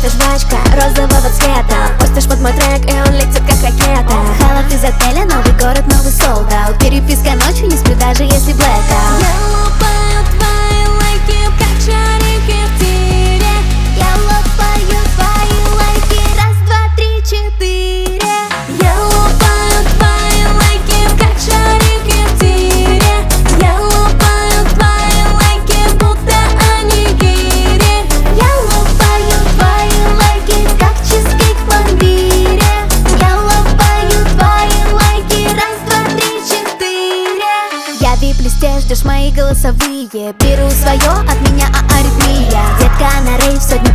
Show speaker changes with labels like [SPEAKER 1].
[SPEAKER 1] просто жвачка розового цвета. Постишь под мой трек, и он летит как ракета. Халат из отеля, новый город, новый солдат. Переписка ночью, не сплю даже если blackout.
[SPEAKER 2] Я лопаю твои лайки, как шарики в тире.
[SPEAKER 1] Я лопаю твои лайки, раз, два, три, четыре.
[SPEAKER 2] Я лопаю твои лайки, как шарики в тире. Я лопаю твои лайки, будто онигири.
[SPEAKER 1] Я лопаю твои лайки, как чизкейк в пломбире. Я лопаю твои лайки, раз, два, три, четыре. Я вип-листе, ждешь мои голосовые. Беру свое, от меня аритмия. Детка на рейв, сотни